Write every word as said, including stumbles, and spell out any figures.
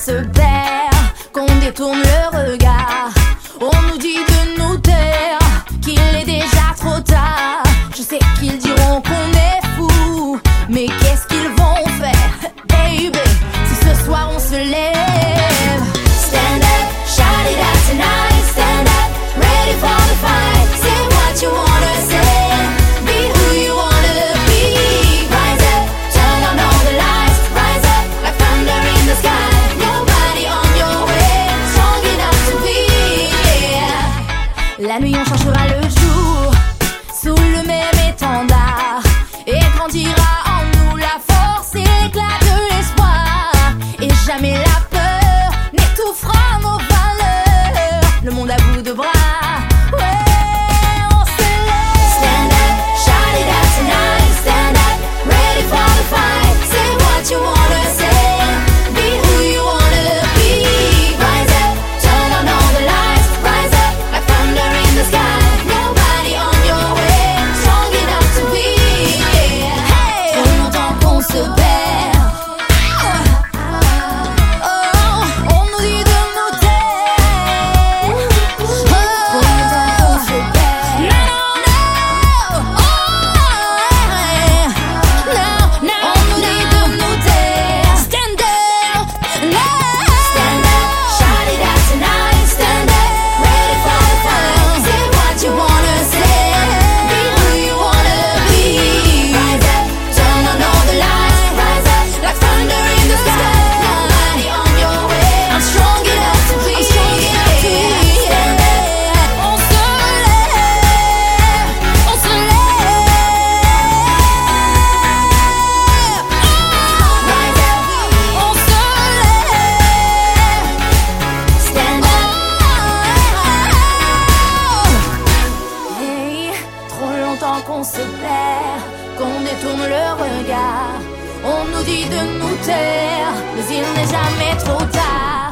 se perd, qu'on détourne le regard. On nous dit de nous taire, qu'il est déjà trop tard. Je sais qu'ils diront qu'on est fou, mais qu'est-ce qu'ils vont faire, baby, si ce soir on se lève? Stand up, shout it out tonight. Stand up, ready for the fight. Say what you wanna say, be who you wanna be. Rise up, turn on all the lights. Rise up like thunder in the sky. Nobody on your way, strong enough to be, yeah. La nuit on cherchera le jour, sous le même étendard, et grandira en nous la force et l'éclat de l'espoir. Et jamais la peur n'étouffera nos valeurs. Le monde à bout de bras, ouais, on se lève. Stand up, shout it out tonight. Stand up, ready for the fight. Say what you wanna say, be who you wanna be. Rise up, turn on all the lights. Rise up like thunder in the sky. Nobody on your way, strong enough to be, yeah. Hey, trop longtemps qu'on se perd. Oh, on nous dit de nous taire. Oh, trop longtemps qu'on se perd. Non, non, oh, yeah. Non, non, on nous dit de nous taire. Stand up, no. Stand up, shout it out tonight. Stand up, ready for the fight. Say what you wanna say, be who you wanna be. Rise up, turn on all the lights. Rise up like thunder in the sky. Nobody on your way, I'm strong enough to be. I'm strong enough to be. Stand up, on se lève, on se lève. Rise up, on se lève. Stand up. Hey, trop longtemps qu'on se perd, qu'on détourne le regard. On nous dit de nous taire, mais il n'est jamais trop tard.